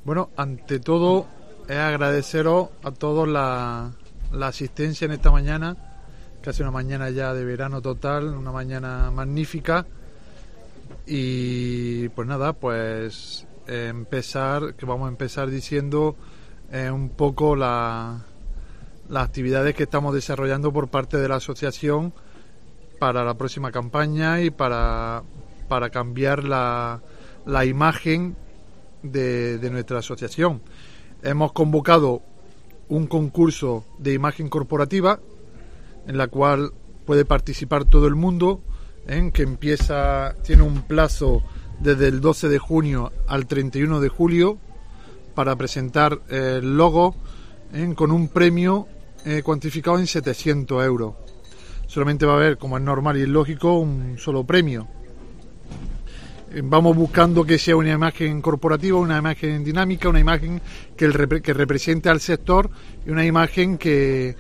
Bueno, ante todo es agradeceros a todos la asistencia en esta mañana, que hace una mañana ya de verano total, una mañana magnífica. Y pues nada, pues vamos a empezar diciendo un poco las actividades que estamos desarrollando por parte de la asociación para la próxima campaña y para cambiar la imagen de nuestra asociación. Hemos convocado un concurso de imagen corporativa en la cual puede participar todo el mundo, que tiene un plazo desde el 12 de junio al 31 de julio para presentar el logo con un premio cuantificado en 700 euros. Solamente va a haber, como es normal y es lógico, un solo premio. Vamos buscando que sea una imagen corporativa, una imagen dinámica, una imagen que represente al sector y una imagen que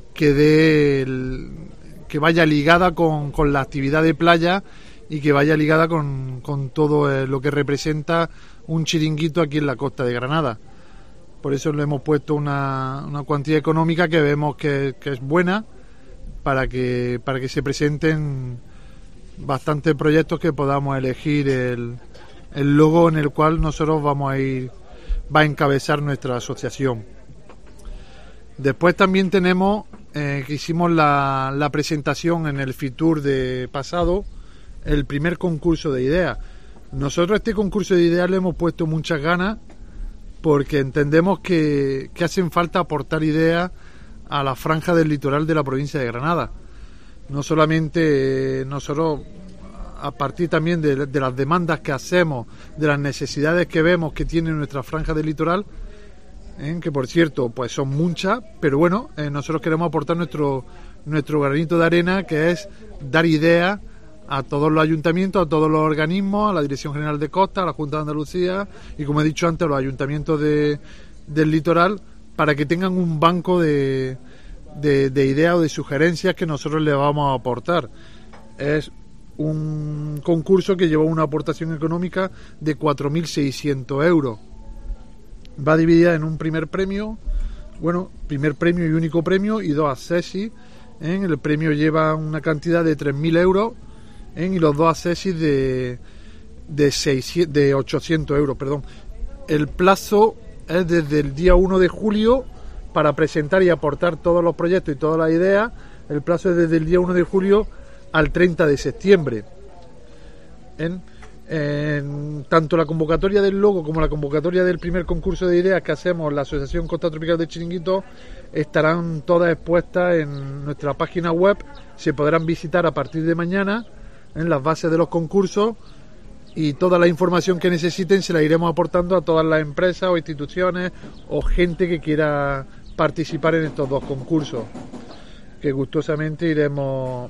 vaya ligada con la actividad de playa y que vaya ligada con todo lo que representa un chiringuito aquí en la costa de Granada. Por eso le hemos puesto una cuantía económica que vemos que es buena para que se presenten bastantes proyectos que podamos elegir el logo en el cual nosotros va a encabezar nuestra asociación. Después también tenemos que hicimos la presentación en el Fitur de pasado, el primer concurso de ideas. Nosotros este concurso de ideas le hemos puesto muchas ganas porque entendemos que hacen falta aportar ideas a la franja del litoral de la provincia de Granada. No solamente nosotros, a partir también de las demandas que hacemos, de las necesidades que vemos que tiene nuestra franja del litoral, que por cierto pues son muchas, pero bueno, nosotros queremos aportar nuestro granito de arena, que es dar ideas a todos los ayuntamientos, a todos los organismos, a la Dirección General de Costa, a la Junta de Andalucía y, como he dicho antes, a los ayuntamientos del litoral, para que tengan un banco de ideas o de sugerencias que nosotros le vamos a aportar. Es un concurso que lleva una aportación económica de 4.600 euros. Va dividida en un primer premio y único premio, y dos accesis. El premio lleva una cantidad de 3.000 euros y los dos accesis de 800 euros. El plazo es desde el día 1 de julio para presentar y aportar todos los proyectos y todas las ideas. El plazo es desde el día 1 de julio al 30 de septiembre. Tanto la convocatoria del logo como la convocatoria del primer concurso de ideas que hacemos la Asociación Costa Tropical de Chiringuitos estarán todas expuestas en nuestra página web. Se podrán visitar a partir de mañana en las bases de los concursos, y toda la información que necesiten se la iremos aportando a todas las empresas o instituciones o gente que quiera participar en estos dos concursos, que gustosamente iremos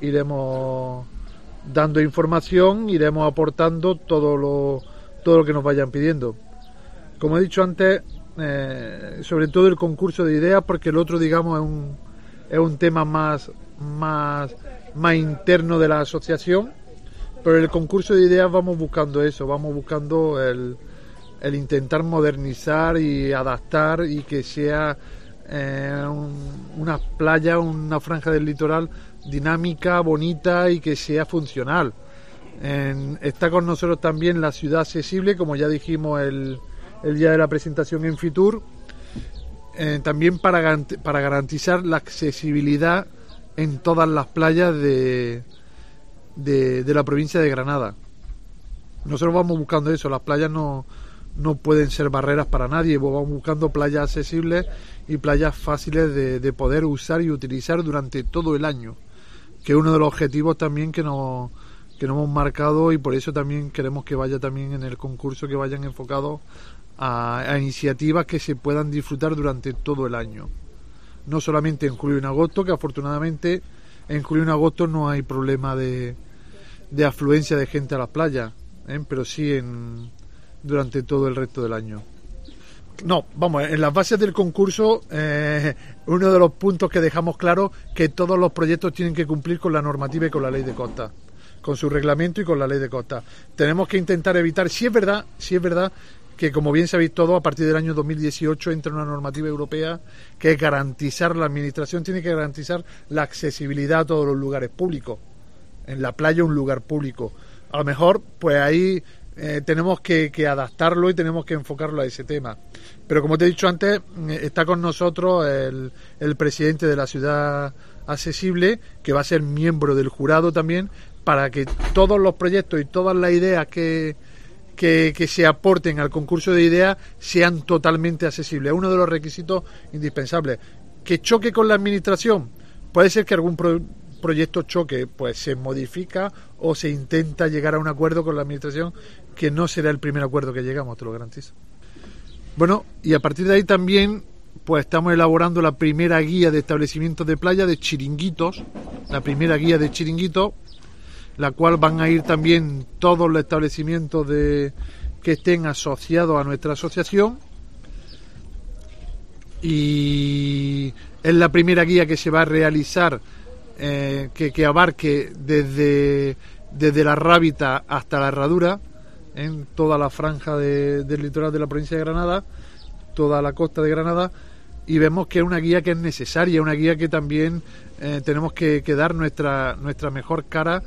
dando información, iremos aportando todo lo que nos vayan pidiendo. Como he dicho antes, sobre todo el concurso de ideas, porque el otro, digamos, es un tema más interno de la asociación, pero en el concurso de ideas vamos buscando eso, vamos buscando el intentar modernizar y adaptar y que sea una playa, una franja del litoral dinámica, bonita y que sea funcional. Está con nosotros también la ciudad accesible, como ya dijimos el día de la presentación en Fitur, también para garantizar la accesibilidad en todas las playas de la provincia de Granada. Nosotros vamos buscando eso, las playas no pueden ser barreras para nadie, vamos buscando playas accesibles y playas fáciles de poder usar y utilizar durante todo el año, que es uno de los objetivos también que nos hemos marcado, y por eso también queremos que vaya también en el concurso, que vayan enfocados a iniciativas que se puedan disfrutar durante todo el año, no solamente en julio y en agosto, que afortunadamente en julio y en agosto no hay problema de afluencia de gente a las playas, pero sí durante todo el resto del año. En las bases del concurso, uno de los puntos que dejamos claro, que todos los proyectos tienen que cumplir con la normativa y con la ley de costa, con su reglamento y con la ley de costa. Tenemos que intentar evitar, si es verdad que, como bien sabéis todos, a partir del año 2018 entra una normativa europea que es garantizar, la administración tiene que garantizar la accesibilidad a todos los lugares públicos. En la playa, un lugar público. A lo mejor, pues ahí tenemos que adaptarlo y tenemos que enfocarlo a ese tema. Pero como te he dicho antes, está con nosotros el presidente de la Ciudad Accesible, que va a ser miembro del jurado también, para que todos los proyectos y todas las ideas que se aporten al concurso de ideas sean totalmente accesibles. Es uno de los requisitos indispensables. Que choque con la administración. Puede ser que algún proyecto choque, pues se modifica o se intenta llegar a un acuerdo con la administración, que no será el primer acuerdo que llegamos, te lo garantizo. Bueno, y a partir de ahí también pues estamos elaborando la primera guía de establecimientos de playa de chiringuitos, la primera guía de chiringuitos, la cual van a ir también todos los establecimientos que estén asociados a nuestra asociación, y es la primera guía que se va a realizar que abarque desde la Rábita hasta la Herradura, en toda la franja del litoral de la provincia de Granada, toda la costa de Granada, y vemos que es una guía que es necesaria, una guía que también tenemos que dar nuestra mejor cara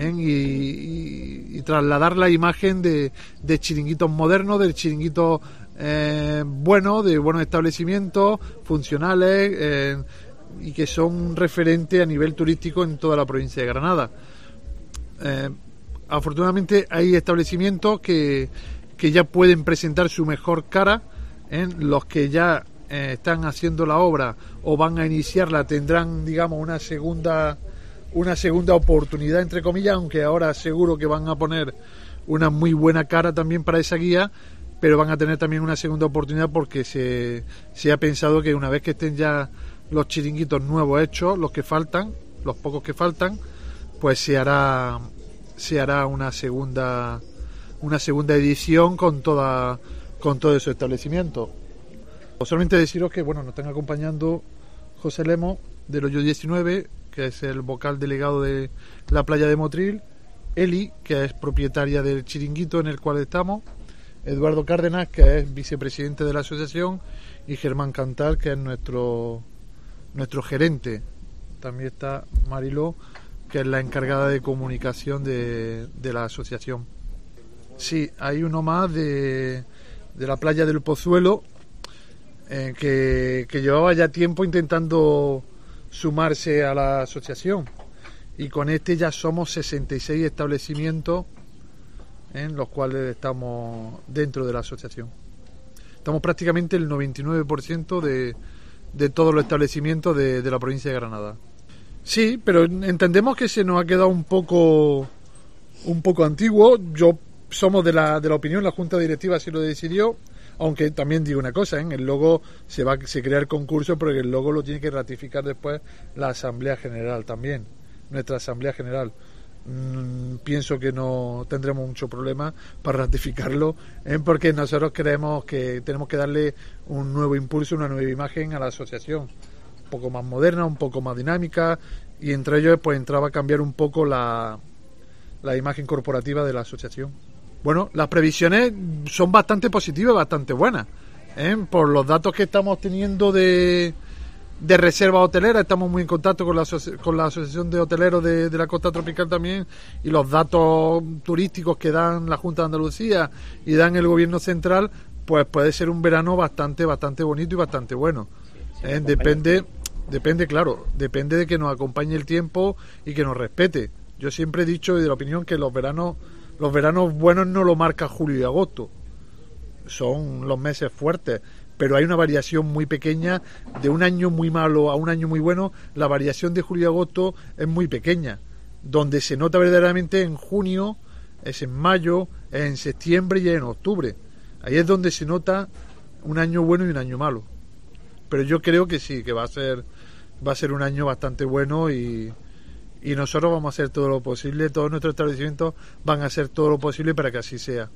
y trasladar la imagen de chiringuitos modernos, de chiringuitos buenos, de buenos establecimientos funcionales, y que son referentes a nivel turístico en toda la provincia de Granada. Afortunadamente hay establecimientos que ya pueden presentar su mejor cara, los que ya están haciendo la obra o van a iniciarla tendrán, digamos, una segunda oportunidad, entre comillas, aunque ahora seguro que van a poner una muy buena cara también para esa guía, pero van a tener también una segunda oportunidad, porque se ha pensado que una vez que estén ya los chiringuitos nuevos hechos, los que faltan, los pocos que faltan, pues se hará una segunda edición con todo ese establecimiento. Solamente deciros que nos están acompañando José Lemos del Hoyo 19, que es el vocal delegado de la playa de Motril, Eli, que es propietaria del chiringuito en el cual estamos, Eduardo Cárdenas, que es vicepresidente de la asociación, y Germán Cantar, que es nuestro gerente. También está Mariló, que es la encargada de comunicación de la asociación. Sí, hay uno más de la playa del Pozuelo, que llevaba ya tiempo intentando sumarse a la asociación, y con este ya somos 66 establecimientos en los cuales estamos dentro de la asociación. Estamos prácticamente el 99% de todos los establecimientos de la provincia de Granada. Sí, pero entendemos que se nos ha quedado un poco antiguo. Somos de la opinión, la Junta Directiva así lo decidió, aunque también digo una cosa, el logo se crea el concurso, pero el logo lo tiene que ratificar después la Asamblea General también, nuestra Asamblea General. Pienso que no tendremos mucho problema para ratificarlo, porque nosotros creemos que tenemos que darle un nuevo impulso, una nueva imagen a la asociación, un poco más moderna, un poco más dinámica, y entre ellos pues entraba a cambiar un poco la imagen corporativa de la asociación. Bueno, las previsiones son bastante positivas, bastante buenas, por los datos que estamos teniendo de reserva hotelera. Estamos muy en contacto con la Asociación de Hoteleros de la Costa Tropical también, y los datos turísticos que dan la Junta de Andalucía y dan el Gobierno Central, pues puede ser un verano bastante bonito y bastante bueno. Depende, claro, depende de que nos acompañe el tiempo y que nos respete. Yo siempre he dicho, y de la opinión, que los veranos buenos no lo marca julio y agosto, son los meses fuertes, pero hay una variación muy pequeña de un año muy malo a un año muy bueno. La variación de julio y agosto es muy pequeña. Donde se nota verdaderamente en junio, es en mayo, es en septiembre y es en octubre. Ahí es donde se nota un año bueno y un año malo. Pero yo creo que sí, que va a ser un año bastante bueno, y nosotros vamos a hacer todo lo posible, todos nuestros establecimientos van a hacer todo lo posible para que así sea.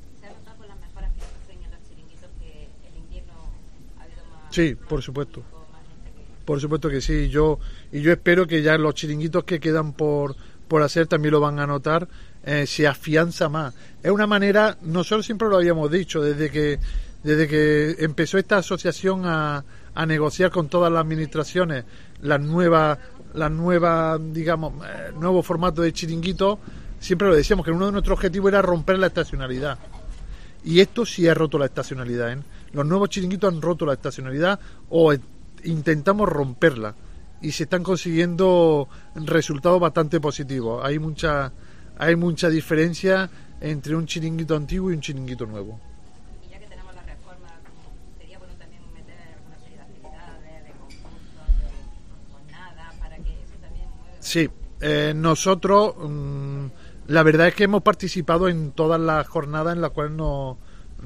Sí, por supuesto que sí. Yo espero que ya los chiringuitos que quedan por por hacer, también lo van a notar, se afianza más. Es una manera, nosotros siempre lo habíamos dicho, desde que empezó esta asociación a negociar con todas las administraciones las nuevas, digamos, nuevo formato de chiringuito, siempre lo decíamos, que uno de nuestros objetivos era romper la estacionalidad. Y esto sí ha roto la estacionalidad, ¿eh? Los nuevos chiringuitos han roto la estacionalidad o intentamos romperla. Y se están consiguiendo resultados bastante positivos. Hay mucha diferencia entre un chiringuito antiguo y un chiringuito nuevo. Y ya que tenemos la reforma, sería bueno también meter alguna serie de actividades, de concursos, de jornadas, para que eso también mueva. Sí, nosotros la verdad es que hemos participado en todas las jornadas en las cuales nos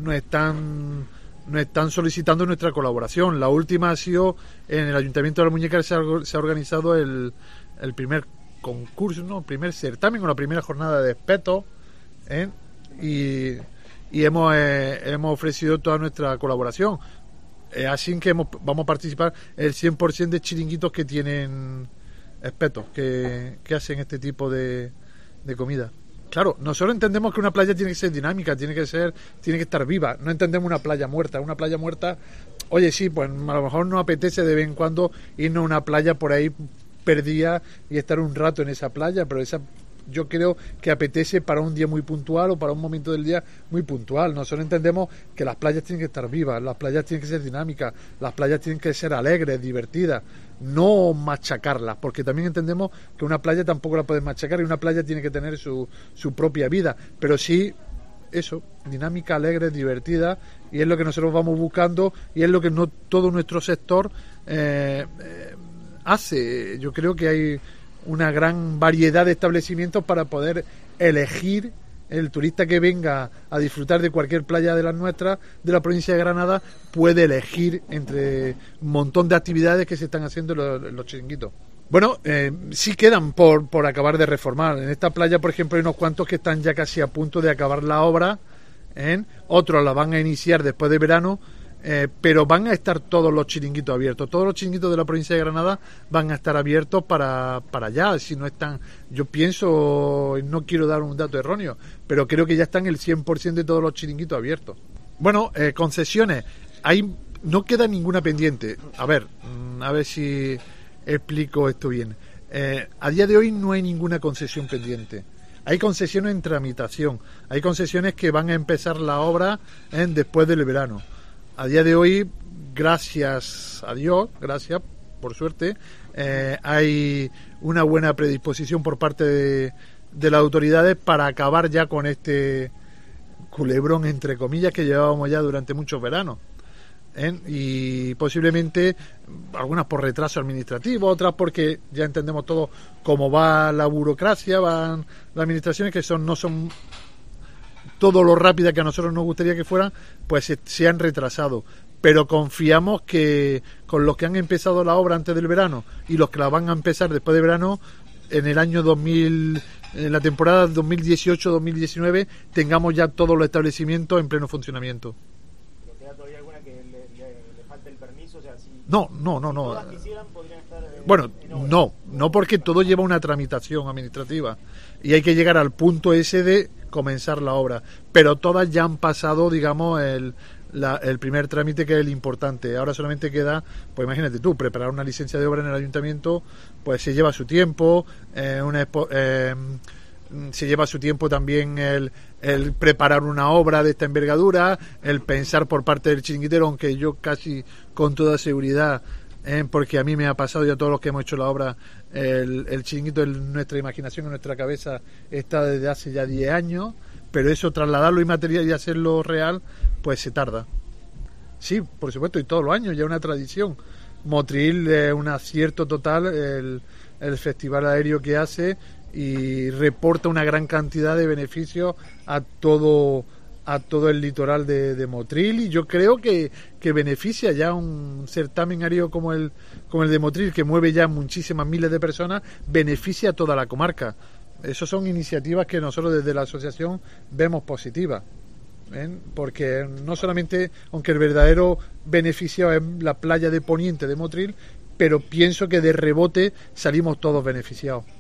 están solicitando nuestra colaboración. La última ha sido en el Ayuntamiento de la Muñeca, se ha organizado el primer concurso, no, el primer certamen o la primera jornada de espetos, y hemos ofrecido toda nuestra colaboración. Así que vamos a participar el 100% de chiringuitos que tienen espetos, que hacen este tipo de comida. Claro, nosotros entendemos que una playa tiene que ser dinámica, tiene que estar viva. No entendemos una playa muerta. Una playa muerta, oye, sí, pues a lo mejor nos apetece de vez en cuando irnos a una playa por ahí perdida y estar un rato en esa playa, pero esa yo creo que apetece para un día muy puntual o para un momento del día muy puntual. Nosotros entendemos que las playas tienen que estar vivas, las playas tienen que ser dinámicas, las playas tienen que ser alegres, divertidas, no machacarlas, porque también entendemos que una playa tampoco la puedes machacar y una playa tiene que tener su propia vida, pero sí eso, dinámica, alegre, divertida, y es lo que nosotros vamos buscando y es lo que todo nuestro sector hace. Yo creo que hay una gran variedad de establecimientos para poder elegir. El turista que venga a disfrutar de cualquier playa de las nuestras, de la provincia de Granada, puede elegir entre un montón de actividades que se están haciendo en los chiringuitos. Bueno, sí quedan por acabar de reformar. En esta playa, por ejemplo, hay unos cuantos que están ya casi a punto de acabar la obra, otros la van a iniciar después de verano, pero van a estar todos los chiringuitos abiertos. Todos los chiringuitos de la provincia de Granada van a estar abiertos para allá. Si no están, yo pienso, no quiero dar un dato erróneo, pero creo que ya están el 100% de todos los chiringuitos abiertos. Bueno, concesiones, no queda ninguna pendiente. A ver si explico esto bien. A día de hoy no hay ninguna concesión pendiente. Hay concesiones en tramitación. Hay concesiones que van a empezar la obra después del verano. A día de hoy, gracias a Dios, gracias, por suerte, hay una buena predisposición por parte de las autoridades para acabar ya con este culebrón, entre comillas, que llevábamos ya durante muchos veranos. Y posiblemente algunas por retraso administrativo, otras porque ya entendemos todo cómo va la burocracia, van las administraciones que no son todo lo rápida que a nosotros nos gustaría que fueran, pues se han retrasado. Pero confiamos que con los que han empezado la obra antes del verano y los que la van a empezar después de verano, en el año 2000, en la temporada 2018-2019, tengamos ya todos los establecimientos en pleno funcionamiento. ¿Pero queda todavía alguna que le falta el permiso? O sea, si No. todas quisieran, podrían estar bueno, en obra. no porque todo lleva una tramitación administrativa y hay que llegar al punto ese de comenzar la obra, pero todas ya han pasado, digamos, el primer trámite, que es el importante. Ahora solamente queda, pues imagínate tú, preparar una licencia de obra en el ayuntamiento, pues se lleva su tiempo, se lleva su tiempo también el preparar una obra de esta envergadura, el pensar por parte del chiringuitero, aunque yo casi con toda seguridad, porque a mí me ha pasado y a todos los que hemos hecho la obra, el chiringuito en nuestra imaginación, en nuestra cabeza, está desde hace ya 10 años, pero eso, trasladarlo inmaterial y hacerlo real, pues se tarda. Sí, por supuesto, y todos los años, ya una tradición. Motril es un acierto total el festival aéreo que hace, y reporta una gran cantidad de beneficios a todo el litoral de Motril, y yo creo que beneficia ya un certamen aéreo como el de Motril, que mueve ya muchísimas miles de personas, beneficia a toda la comarca. Esas son iniciativas que nosotros desde la asociación vemos positivas, porque no solamente, aunque el verdadero beneficiado es la playa de Poniente de Motril, pero pienso que de rebote salimos todos beneficiados.